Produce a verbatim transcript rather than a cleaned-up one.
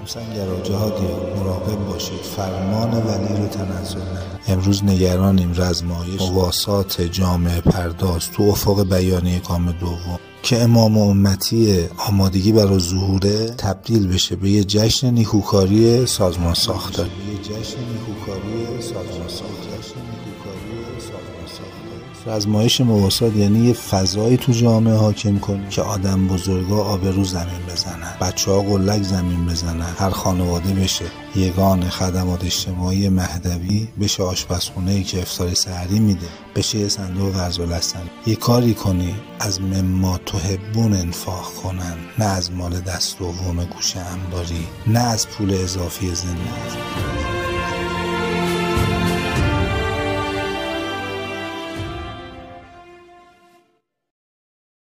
همسنگرا جهادیان مراقب باشید، فرمان ولی رو تنزل ندید. امروز نگرانیم رزمایش مواسات جامعه پرداز تو افق بیانیه کام دوم که امام امتی آمادگی برای ظهوره تبدیل بشه به یه جشن نیکوکاری سازمان ساختاری. یه جشن نیکوکاری سازمان ساختاری. رزمایش مواسات یعنی یه فضایی تو جامعه حاکم کنی که آدم بزرگا آبرو زمین بزنن، بچه ها قلک زمین بزنن، هر خانواده بشه یگان خدمات اجتماعی مهدوی، بشه آشپزخونه‌ای که افطار سحری میده، بشه یه صندوق قرض الحسن. یه کاری کنی از مما تحبون انفاق کنن، نه از مال دست دوم گوشه انباری، نه از پول اضافی زندگی.